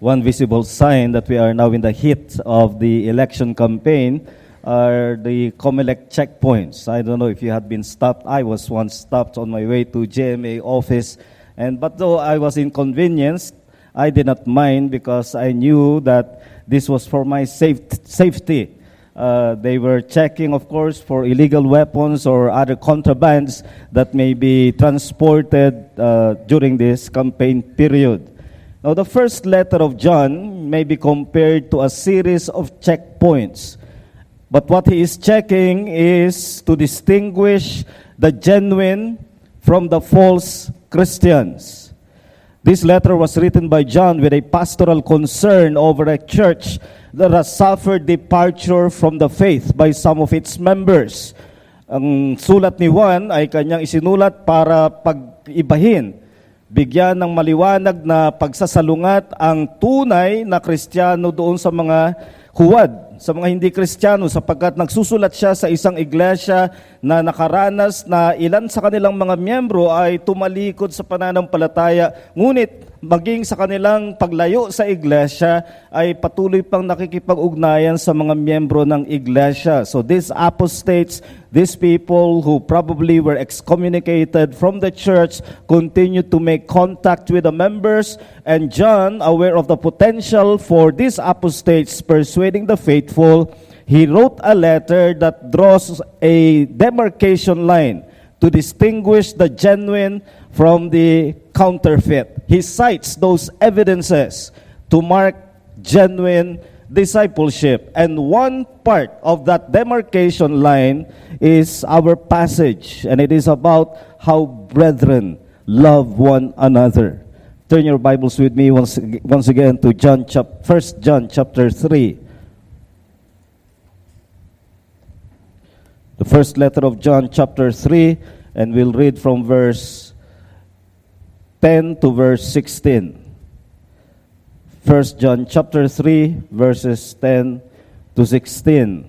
one visible sign that we are now in the heat of the election campaign are the COMELEC checkpoints. I don't know if you had been stopped. I was once stopped on my way to GMA office, but though I was inconvenienced, I did not mind because I knew that this was for my safety. They were checking, of course, for illegal weapons or other contrabands that may be transported during this campaign period. Now, the first letter of John may be compared to a series of checkpoints. But what he is checking is to distinguish the genuine from the false Christians. This letter was written by John with a pastoral concern over a church that has suffered departure from the faith by some of its members. Ang sulat ni Juan ay kanyang isinulat para pag-ibahin, bigyan ng maliwanag na pagsasalungat ang tunay na Kristiyano doon sa mga huwad, sa mga hindi Kristiyano, sapagkat nagsusulat siya sa isang iglesia na nakaranas na ilan sa kanilang mga miyembro ay tumalikod sa pananampalataya, ngunit maging sa kanilang paglayo sa iglesia ay patuloy pang nakikipag-ugnayan sa mga miyembro ng iglesia. So these apostates, these people who probably were excommunicated from the church, continue to make contact with the members, and John, aware of the potential for these apostates persuading the faithful, he wrote a letter that draws a demarcation line to distinguish the genuine from the counterfeit. He cites those evidences to mark genuine discipleship. And one part of that demarcation line is our passage, and it is about how brethren love one another. Turn your Bibles with me once again to 1 John chapter 3. The first letter of John chapter 3, and we'll read from verse 10 to verse 16. 1 John chapter 3, verses 10 to 16.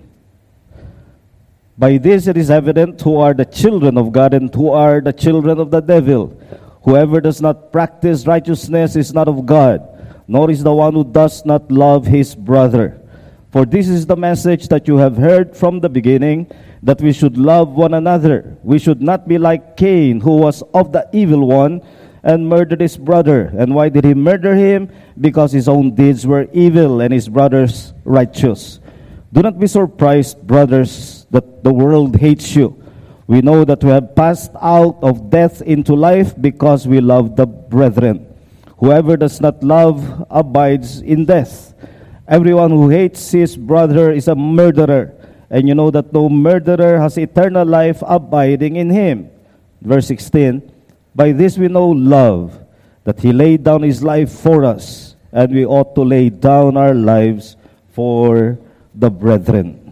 By this it is evident who are the children of God and who are the children of the devil. Whoever does not practice righteousness is not of God, nor is the one who does not love his brother. For this is the message that you have heard from the beginning, that we should love one another. We should not be like Cain, who was of the evil one, and murdered his brother. And why did he murder him? Because his own deeds were evil and his brother's righteous. Do not be surprised, brothers, that the world hates you. We know that we have passed out of death into life because we love the brethren. Whoever does not love abides in death. Everyone who hates his brother is a murderer, and you know that no murderer has eternal life abiding in him. Verse 16, by this we know love, that he laid down his life for us, and we ought to lay down our lives for the brethren.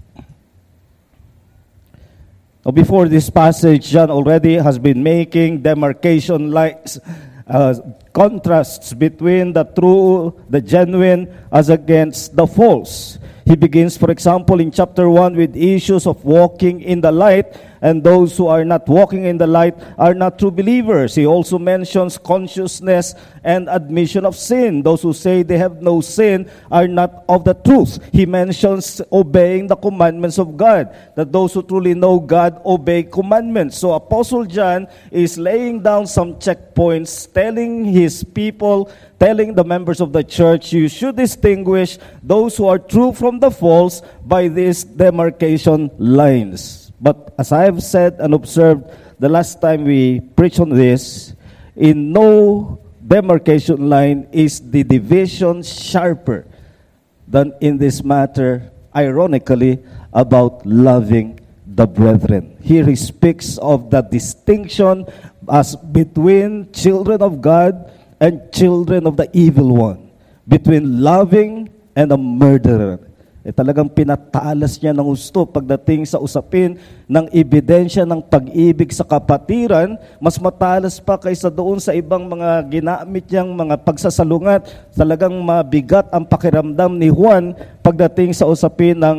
Now, before this passage, John already has been making demarcation lines, contrasts between the true, the genuine, as against the false. He begins, for example, in chapter 1 with issues of walking in the light, and those who are not walking in the light are not true believers. He also mentions consciousness and admission of sin. Those who say they have no sin are not of the truth. He mentions obeying the commandments of God, that those who truly know God obey commandments. So Apostle John is laying down some checkpoints, telling his people, telling the members of the church, you should distinguish those who are true from the false by these demarcation lines. But as I have said and observed the last time we preached on this, in no demarcation line is the division sharper than in this matter, ironically, about loving the brethren. Here he speaks of the distinction as between children of God and children of the evil one, between loving and a murderer. Talagang pinatalas niya ng gusto pagdating sa usapin ng ebidensya ng pag-ibig sa kapatiran, mas matalas pa kaysa doon sa ibang mga ginamit niyang mga pagsasalungat. Talagang mabigat ang pakiramdam ni Juan pagdating sa usapin ng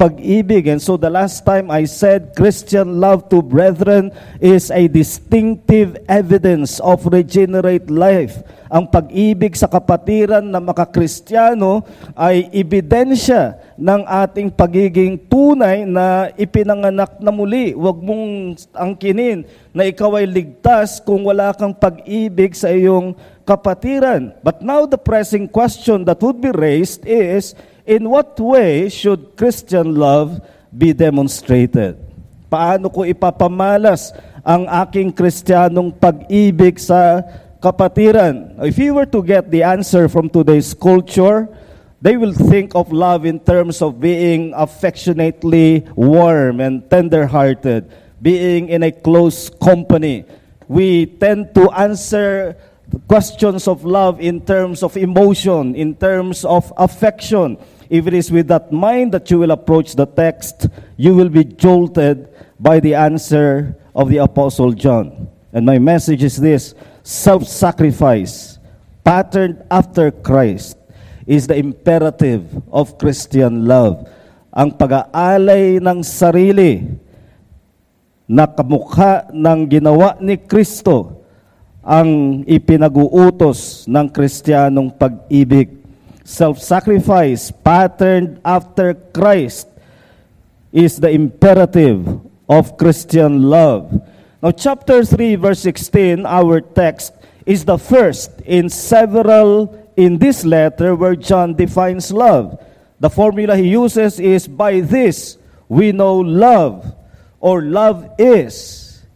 pag-ibig. And so the last time I said Christian love to brethren is a distinctive evidence of regenerate life. Ang pag-ibig sa kapatiran ng makakristyano ay ebidensya ng ating pagiging tunay na ipinanganak na muli. Huwag mong angkinin na ikaw ay ligtas kung wala kang pag-ibig sa iyong kapatiran. But now the pressing question that would be raised is, in what way should Christian love be demonstrated? Paano ko ipapamalas ang aking kristyanong pag-ibig sa kapatiran? If you were to get the answer from today's culture, they will think of love in terms of being affectionately warm and tender-hearted, being in a close company. We tend to answer questions of love in terms of emotion, in terms of affection. If it is with that mind that you will approach the text, you will be jolted by the answer of the Apostle John. And my message is this: self-sacrifice, patterned after Christ, is the imperative of Christian love. Ang pag-aalay ng sarili na kamukha ng ginawa ni Kristo ang ipinag-uutos ng Kristiyanong pag-ibig. Self-sacrifice, patterned after Christ, is the imperative of Christian love. Now, chapter 3, verse 16, our text, is the first in several in this letter where John defines love. The formula he uses is, by this we know love, or love is.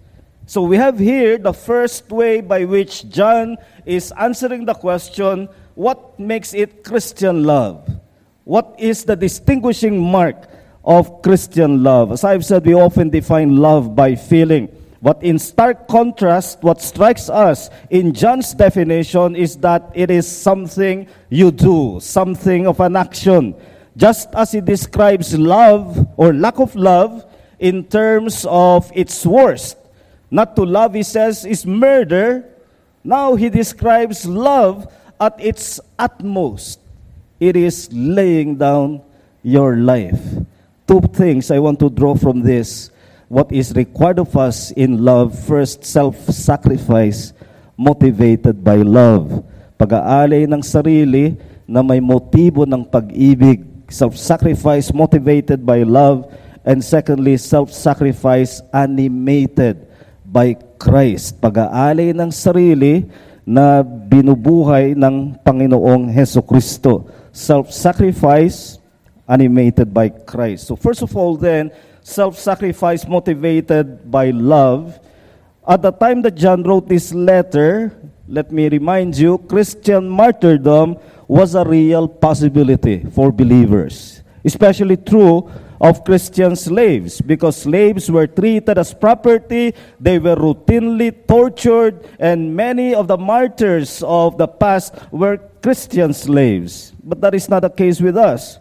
So we have here the first way by which John is answering the question, what makes it Christian love? What is the distinguishing mark of Christian love? As I've said, we often define love by feeling. But in stark contrast, what strikes us in John's definition is that it is something you do, something of an action. Just as he describes love or lack of love in terms of its worst. Not to love, he says, is murder. Now he describes love at its utmost. It is laying down your life. Two things I want to draw from this. What is required of us in love? First, self-sacrifice motivated by love. Pag-aalay ng sarili na may motibo ng pag-ibig. Self-sacrifice motivated by love. And secondly, self-sacrifice animated by Christ. Pag-aalay ng sarili na binubuhay ng Panginoong Hesukristo. Self-sacrifice animated by Christ. So first of all then, self-sacrifice motivated by love. At the time that John wrote this letter, let me remind you, Christian martyrdom was a real possibility for believers. Especially true of Christian slaves, because slaves were treated as property, they were routinely tortured, and many of the martyrs of the past were Christian slaves. But that is not the case with us.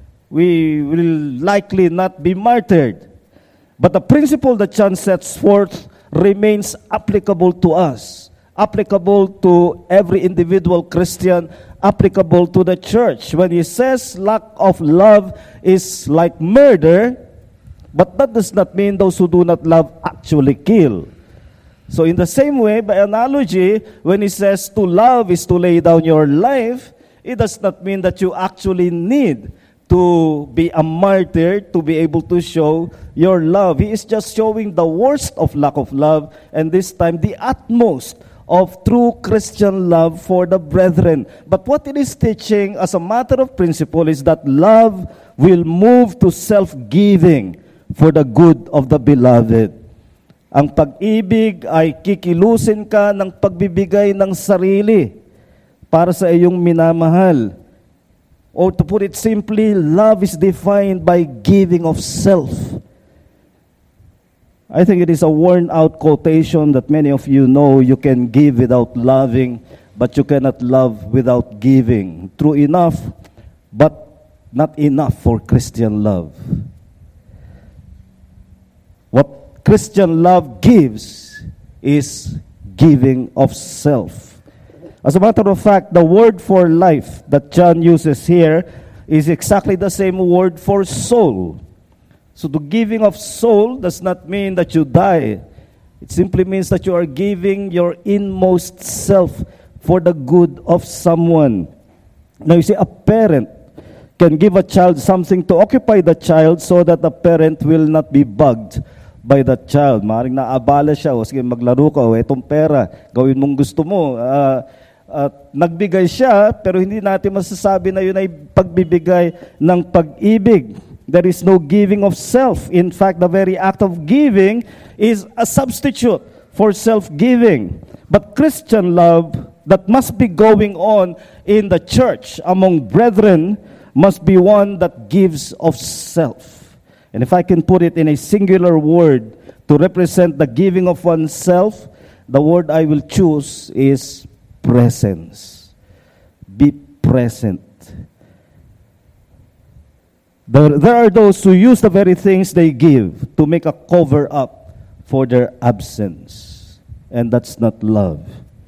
We will likely not be martyred. But the principle that John sets forth remains applicable to us, applicable to every individual Christian, applicable to the church. When he says lack of love is like murder, but that does not mean those who do not love actually kill. So in the same way, by analogy, when he says to love is to lay down your life, it does not mean that you actually need to be a martyr to be able to show your love. He is just showing the worst of lack of love, and this time the utmost of true Christian love for the brethren. But what it is teaching as a matter of principle is that love will move to self-giving for the good of the beloved. Ang pag-ibig ay kikilusin ka ng pagbibigay ng sarili para sa iyong minamahal. Or to put it simply, love is defined by giving of self. I think it is a worn-out quotation that many of you know. You can give without loving, but you cannot love without giving. True enough, but not enough for Christian love. What Christian love gives is giving of self. As a matter of fact, the word for life that John uses here is exactly the same word for soul. So the giving of soul does not mean that you die. It simply means that you are giving your inmost self for the good of someone. Now you see, a parent can give a child something to occupy the child so that the parent will not be bugged by the child. Maaaring naabala siya, o sige maglaro ka, o etong pera, gawin mong gusto mo. Nagbigay siya, pero hindi natin masasabi na yun ay pagbibigay ng pag-ibig. There is no giving of self. In fact, the very act of giving is a substitute for self-giving. But Christian love that must be going on in the church among brethren must be one that gives of self. And if I can put it in a singular word to represent the giving of oneself, the word I will choose is presence. Be present. There are those who use the very things they give to make a cover up for their absence. And that's not love.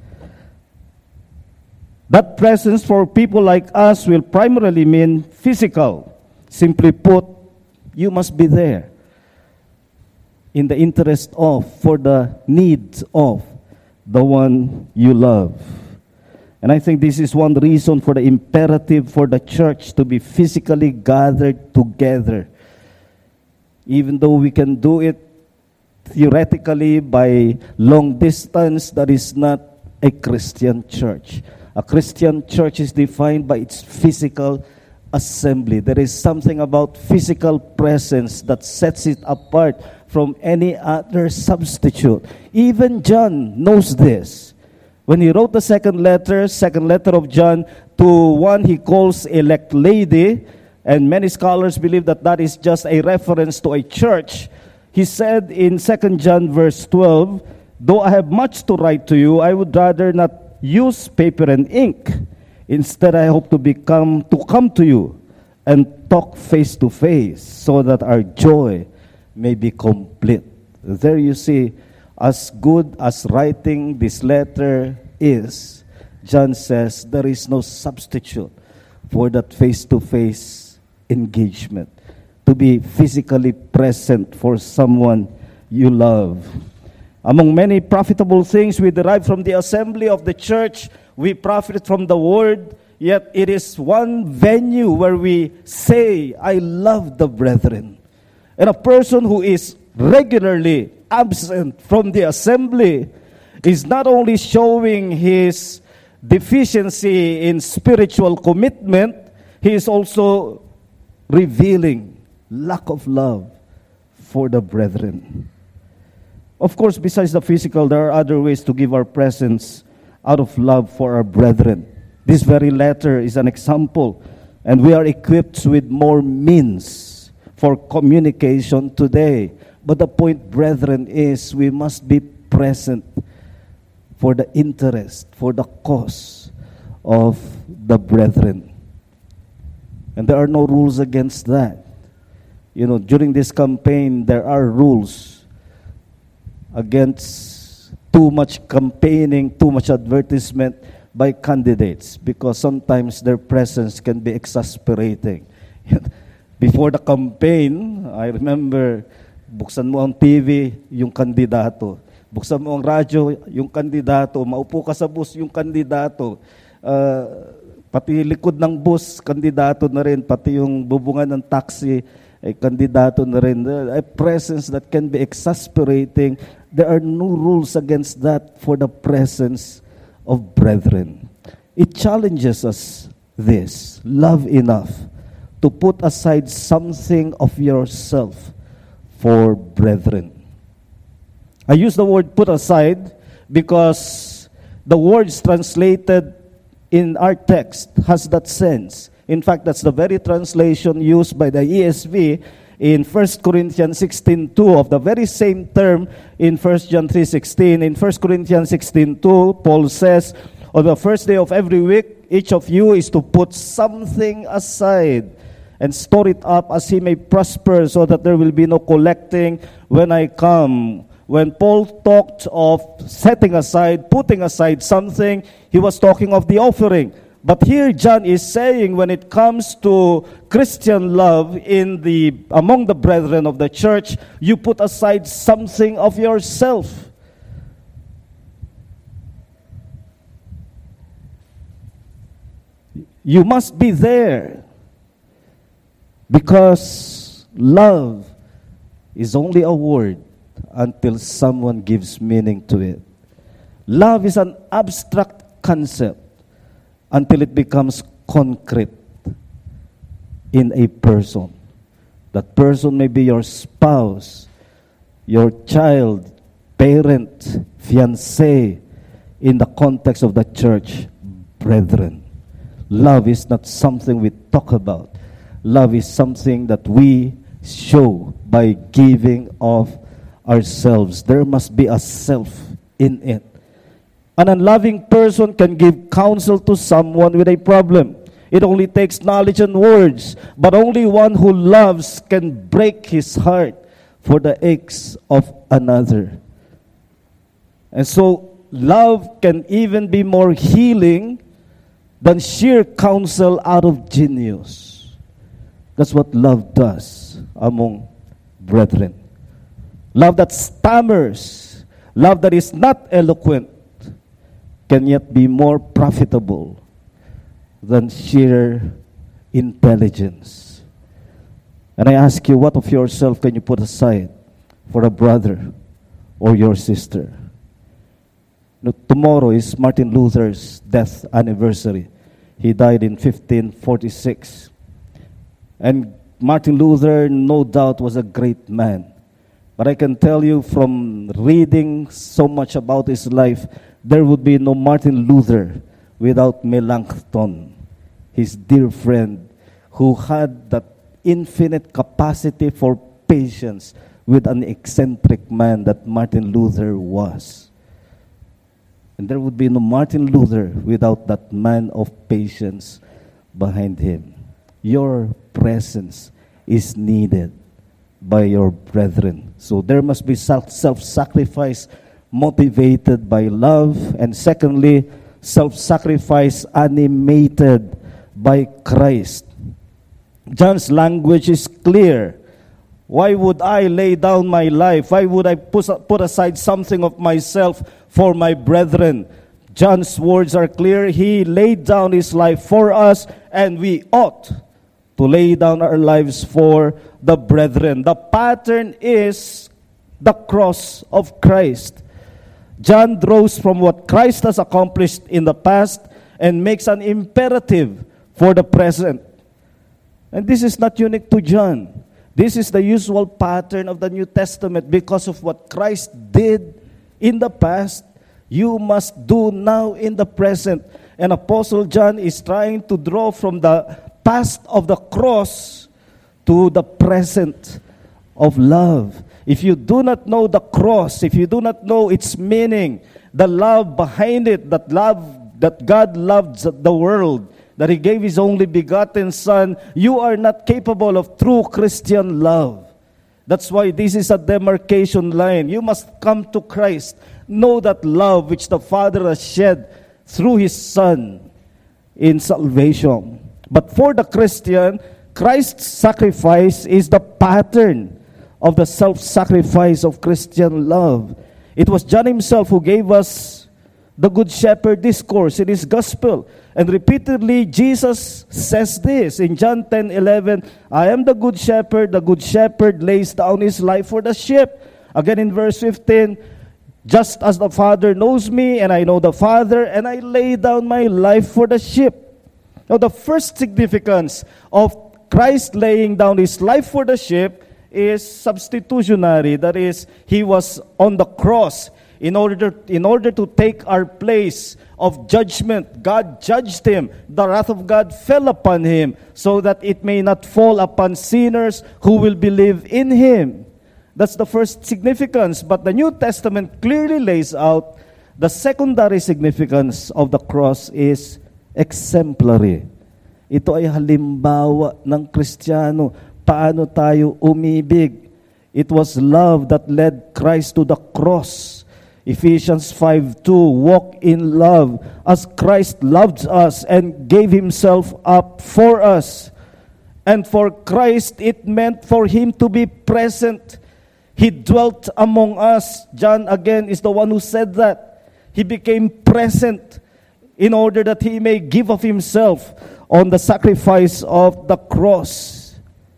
That presence for people like us will primarily mean physical. Simply put, you must be there in the interest of, for the needs of the one you love. And I think this is one reason for the imperative for the church to be physically gathered together. Even though we can do it theoretically by long distance, that is not a Christian church. A Christian church is defined by its physical assembly. There is something about physical presence that sets it apart from any other substitute. Even John knows this. When he wrote the second letter of John, to one he calls elect lady, and many scholars believe that that is just a reference to a church. He said in 2 John verse 12, though I have much to write to you, I would rather not use paper and ink. Instead, I hope to come to you and talk face to face so that our joy may be complete. There you see, as good as writing this letter is, John says there is no substitute for that face-to-face engagement. To be physically present for someone you love. Among many profitable things we derive from the assembly of the church, we profit from the word, yet it is one venue where we say, I love the brethren. And a person who is regularly absent from the assembly is not only showing his deficiency in spiritual commitment, he is also revealing lack of love for the brethren. Of course, besides the physical, there are other ways to give our presence out of love for our brethren. This very letter is an example, and we are equipped with more means for communication today. But the point, brethren, is we must be present for the interest, for the cause of the brethren. And there are no rules against that. You know, during this campaign, there are rules against too much campaigning, too much advertisement by candidates, because sometimes their presence can be exasperating. Before the campaign, I remember, buksan mo ang TV, yung kandidato. Buksan mo ang radyo, yung kandidato. Maupo ka sa bus, yung kandidato. Pati likod ng bus, kandidato na rin. Pati yung bubungan ng taxi, ay kandidato na rin. A presence that can be exasperating. There are no rules against that for the presence of brethren. It challenges us this. Love enough to put aside something of yourself for brethren. I use the word put aside because the words translated in our text has that sense. In fact, that's the very translation used by the ESV in 1 Corinthians 16:2 of the very same term in 1 John 3:16. In 1 Corinthians 16:2, Paul says, on the first day of every week, each of you is to put something aside and store it up as he may prosper, so that there will be no collecting when I come. When Paul talked of setting aside, putting aside something, he was talking of the offering. But here John is saying when it comes to Christian love among the brethren of the church, you put aside something of yourself. You must be there. Because love is only a word until someone gives meaning to it. Love is an abstract concept until it becomes concrete in a person. That person may be your spouse, your child, parent, fiancé, in the context of the church, brethren. Love is not something we talk about. Love is something that we show by giving of ourselves. There must be a self in it. An unloving person can give counsel to someone with a problem. It only takes knowledge and words, but only one who loves can break his heart for the aches of another. And so, love can even be more healing than sheer counsel out of genius. That's what love does among brethren. Love that stammers, love that is not eloquent, can yet be more profitable than sheer intelligence. And I ask you, what of yourself can you put aside for a brother or your sister? Now, tomorrow is Martin Luther's death anniversary. He died in 1546. And Martin Luther, no doubt, was a great man. But I can tell you from reading so much about his life, there would be no Martin Luther without Melanchthon, his dear friend, who had that infinite capacity for patience with an eccentric man that Martin Luther was. And there would be no Martin Luther without that man of patience behind him. Your presence is needed by your brethren. So there must be self-sacrifice motivated by love. And secondly, self-sacrifice animated by Christ. John's language is clear. Why would I lay down my life? Why would I put aside something of myself for my brethren? John's words are clear. He laid down his life for us, and we ought to lay down our lives for the brethren. The pattern is the cross of Christ. John draws from what Christ has accomplished in the past and makes an imperative for the present. And this is not unique to John. This is the usual pattern of the New Testament. Because of what Christ did in the past, you must do now in the present. And Apostle John is trying to draw from the past of the cross to the present of love. If you do not know the cross, if you do not know its meaning, the love behind it, that God loved the world, that He gave His only begotten Son, you are not capable of true Christian love. That's why this is a demarcation line. You must come to Christ. Know that love which the Father has shed through His Son in salvation. But for the Christian, Christ's sacrifice is the pattern of the self-sacrifice of Christian love. It was John himself who gave us the Good Shepherd discourse in his gospel. And repeatedly, Jesus says this in John 10:11, I am the good shepherd lays down his life for the sheep. Again in verse 15, just as the Father knows me, and I know the Father, and I lay down my life for the sheep. Now the first significance of Christ laying down his life for the sheep is substitutionary. That is, He was on the cross in order to take our place of judgment. God judged Him. The wrath of God fell upon Him so that it may not fall upon sinners who will believe in Him. That's the first significance. But the New Testament clearly lays out the secondary significance of the cross is exemplary. Ito ay halimbawa ng Kristiyano. Paano tayo umibig? It was love that led Christ to the cross. Ephesians 5:2, walk in love as Christ loved us and gave himself up for us. And for Christ, it meant for him to be present. He dwelt among us. John again is the one who said that. He became present in order that he may give of himself on the sacrifice of the cross.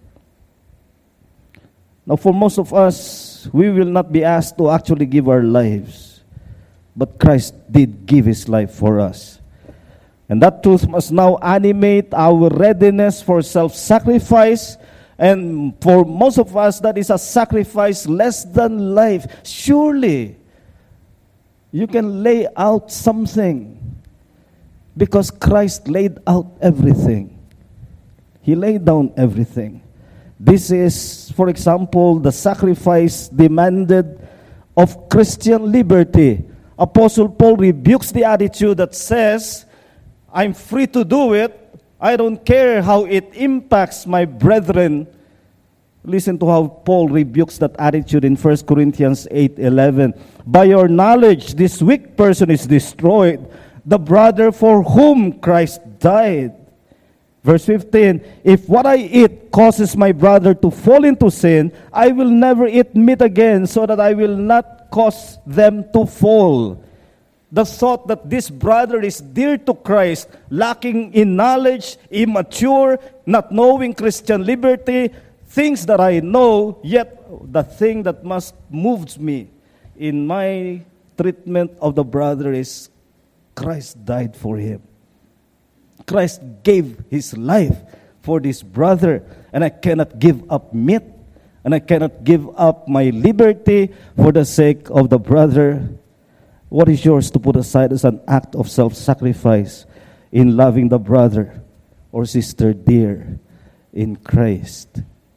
Now, for most of us, we will not be asked to actually give our lives. But Christ did give his life for us. And that truth must now animate our readiness for self-sacrifice. And for most of us, that is a sacrifice less than life. Surely, you can lay out something because Christ laid out everything. He laid down everything. This is, for example, the sacrifice demanded of Christian liberty. Apostle Paul rebukes the attitude that says, I'm free to do it. I don't care how it impacts my brethren. Listen to how Paul rebukes that attitude in 1 Corinthians 8:11. By your knowledge, this weak person is destroyed, the brother for whom Christ died. Verse 15, if what I eat causes my brother to fall into sin, I will never eat meat again so that I will not cause them to fall. The thought that this brother is dear to Christ, lacking in knowledge, immature, not knowing Christian liberty, things that I know, yet the thing that must moves me in my treatment of the brother is Christ died for him. Christ gave his life for this brother, and I cannot give up meat, and I cannot give up my liberty for the sake of the brother. What is yours to put aside as an act of self-sacrifice in loving the brother or sister dear in Christ?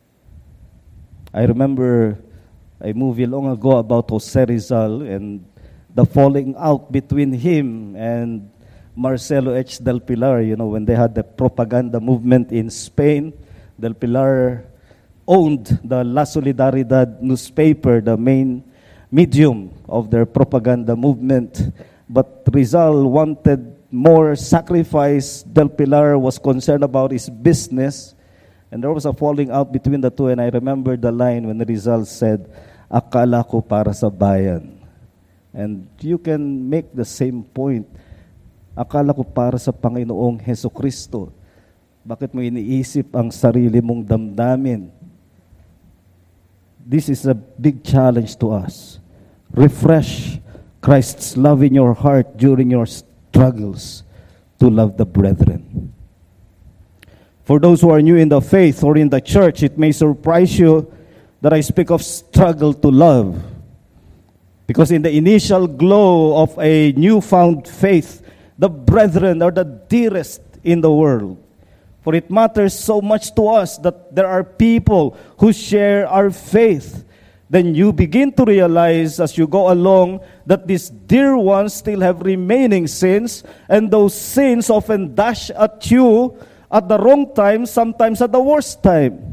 I remember a movie long ago about Jose Rizal and the falling out between him and Marcelo H. Del Pilar. You know, when they had the propaganda movement in Spain, Del Pilar owned the La Solidaridad newspaper, the main medium of their propaganda movement. But Rizal wanted more sacrifice. Del Pilar was concerned about his business. And there was a falling out between the two. And I remember the line when Rizal said, akala ko para sa bayan. And you can make the same point. Akala ko para sa Panginoong Heso Kristo. Bakit mo iniisip ang sarili mong damdamin? This is a big challenge to us. Refresh Christ's love in your heart during your struggles to love the brethren. For those who are new in the faith or in the church, it may surprise you that I speak of struggle to love. Because in the initial glow of a newfound faith, the brethren are the dearest in the world. For it matters so much to us that there are people who share our faith. Then you begin to realize as you go along that these dear ones still have remaining sins, and those sins often dash at you at the wrong time, sometimes at the worst time.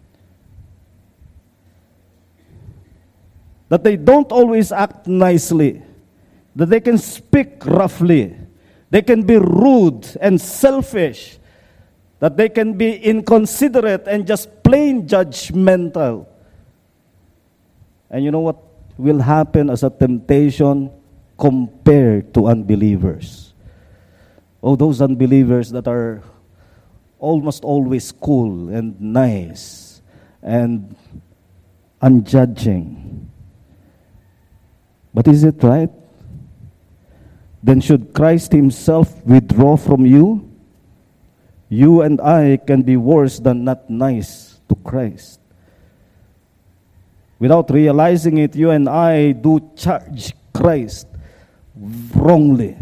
That they don't always act nicely, that they can speak roughly, they can be rude and selfish, that they can be inconsiderate and just plain judgmental. And you know what will happen as a temptation compared to unbelievers? Oh, those unbelievers that are almost always cool and nice and unjudging. But is it right? Then should Christ himself withdraw from you? You and I can be worse than not nice to Christ. Without realizing it, you and I do charge Christ wrongly.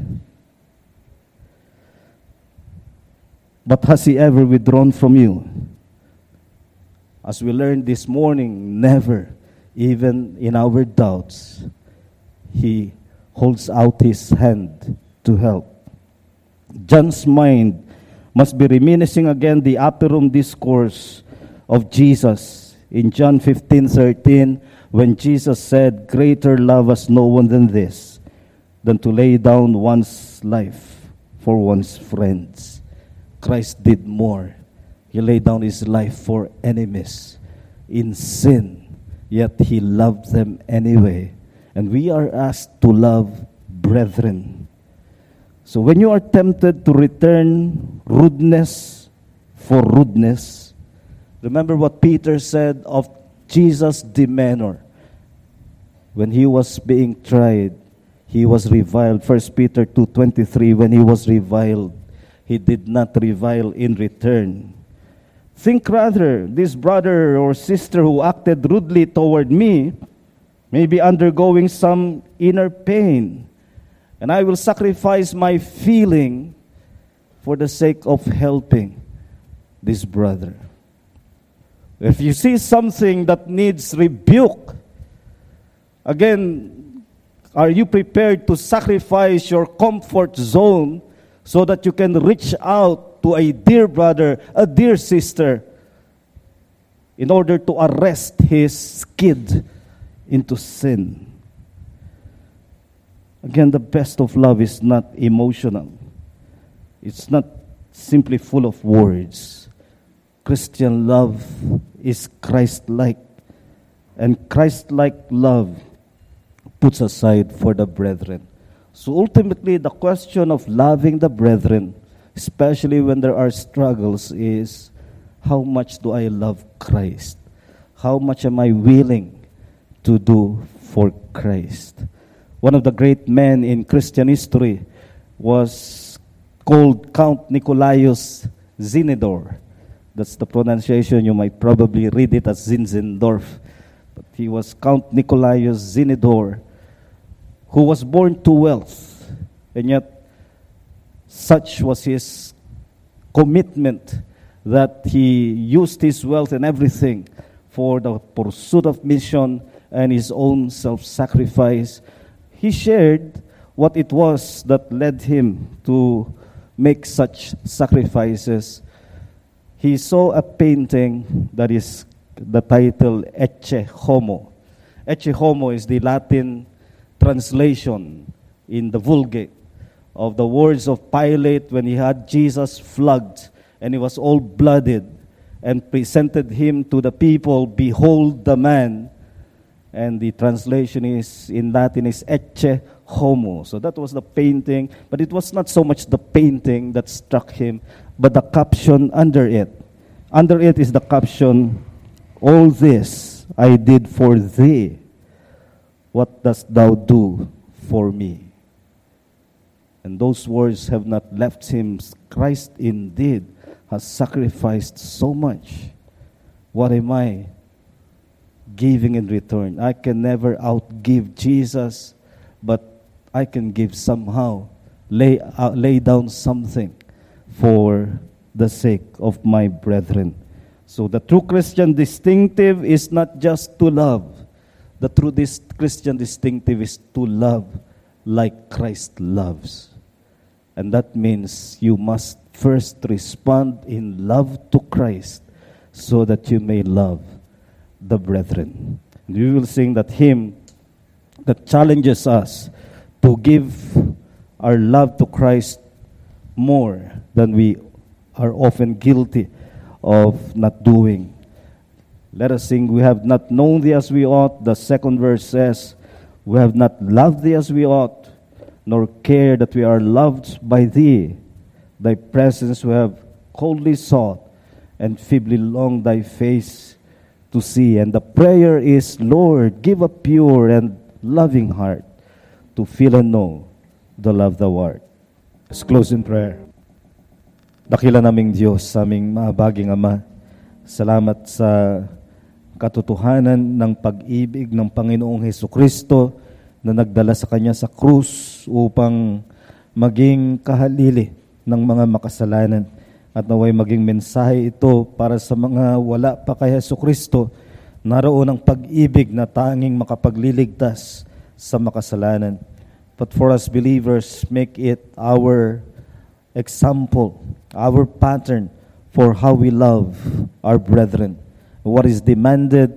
But has he ever withdrawn from you? As we learned this morning, never, even in our doubts, he holds out his hand to help. John's mind must be reminiscing again the upper room discourse of Jesus in John 15:13. when Jesus said, "Greater love has no one than this, than to lay down one's life for one's friends." Christ did more. He laid down his life for enemies in sin, yet he loved them anyway. And we are asked to love brethren. So when you are tempted to return rudeness for rudeness, remember what Peter said of Jesus' demeanor. When he was being tried, he was reviled. 1 Peter 2:23, when he was reviled, he did not revile in return. Think rather, this brother or sister who acted rudely toward me may be undergoing some inner pain, and I will sacrifice my feeling for the sake of helping this brother. If you see something that needs rebuke, again, are you prepared to sacrifice your comfort zone so that you can reach out to a dear brother, a dear sister, in order to arrest his skid into sin? Again, the best of love is not emotional. It's not simply full of words. Christian love is Christ-like. And Christ-like love puts aside for the brethren. So ultimately, the question of loving the brethren, especially when there are struggles, is how much do I love Christ? How much am I willing to do for Christ? One of the great men in Christian history was called Count Nicolaus Zinzendorf. That's the pronunciation. You might probably read it as Zinzendorf. But he was Count Nicolaus Zinzendorf, who was born to wealth, and yet such was his commitment that he used his wealth and everything for the pursuit of mission and his own self-sacrifice. He shared what it was that led him to make such sacrifices. He saw a painting that is the title Ecce Homo. Ecce Homo is the Latin translation in the Vulgate of the words of Pilate when he had Jesus flogged and he was all blooded and presented him to the people, "Behold the man." And the translation is in Latin is Ecce Homo. So that was the painting, but it was not so much the painting that struck him, but the caption under it. Under it is the caption, "All this I did for thee. What dost thou do for me?" And those words have not left him. Christ indeed has sacrificed so much. What am I giving in return? I can never outgive Jesus, but I can give somehow, lay down something for the sake of my brethren. So the true Christian distinctive is not just to love. The true Christian distinctive is to love like Christ loves. And that means you must first respond in love to Christ so that you may love the brethren. And we will sing that hymn that challenges us to give our love to Christ more than we are often guilty of not doing. Let us sing, "We have not known thee as we ought." The second verse says, "We have not loved thee as we ought, nor care that we are loved by thee. Thy presence we have coldly sought, and feebly longed thy face to see." And the prayer is, "Lord, give a pure and loving heart to feel and know the love thou art." Let's close in prayer. Dakila naming Diyos, aming mahabaging Ama, salamat sa katotohanan ng pag-ibig ng Panginoong Hesukristo na nagdala sa Kanya sa krus upang maging kahalili ng mga makasalanan. At naway maging mensahe ito para sa mga wala pa kay Hesukristo, naroon ang pag-ibig na tanging makapagliligtas sa makasalanan. But for us believers, make it our example, our pattern for how we love our brethren. What is demanded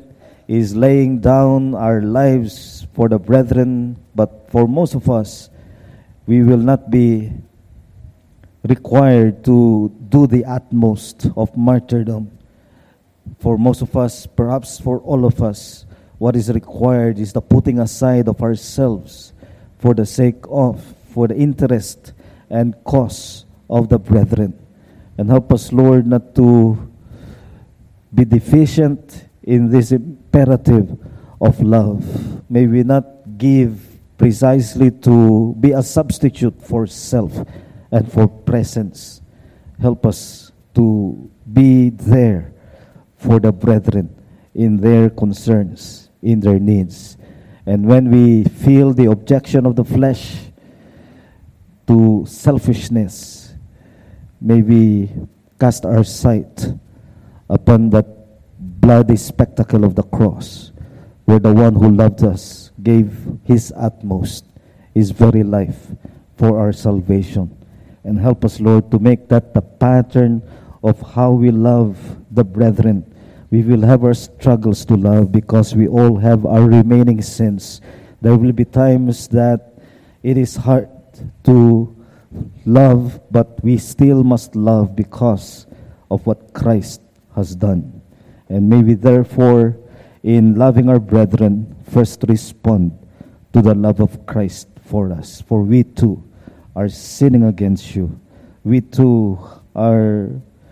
is laying down our lives for the brethren, but for most of us, we will not be required to do the utmost of martyrdom. For most of us, perhaps for all of us, what is required is the putting aside of ourselves for the sake of, for the interest and cause of the brethren. And help us, Lord, not to be deficient in this imperative of love. May we not give precisely to be a substitute for self and for presence. Help us to be there for the brethren in their concerns, in their needs. And when we feel the objection of the flesh to selfishness, may we cast our sight upon that bloody spectacle of the cross, where the one who loved us gave his utmost, his very life, for our salvation. And help us, Lord, to make that the pattern of how we love the brethren. We will have our struggles to love because we all have our remaining sins. There will be times that it is hard to love, but we still must love because of what Christ has done. And may we therefore, in loving our brethren, first respond to the love of Christ for us. For we too are sinning against you. We too are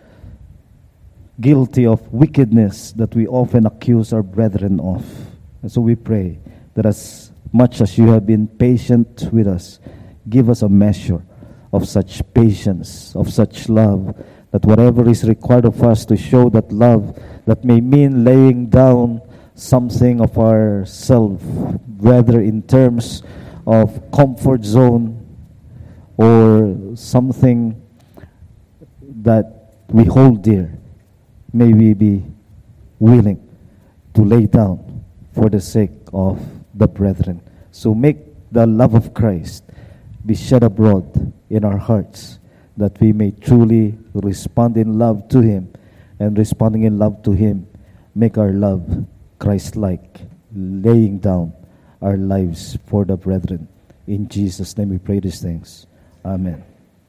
guilty of wickedness that we often accuse our brethren of. And so we pray that as much as you have been patient with us, give us a measure of such patience, of such love, that whatever is required of us to show that love, that may mean laying down something of ourself, whether in terms of comfort zone or something that we hold dear, may we be willing to lay down for the sake of the brethren. So make the love of Christ be shed abroad in our hearts, that we may truly respond in love to Him, and responding in love to Him, make our love Christ-like, laying down our lives for the brethren. In Jesus' name we pray these things. Amen.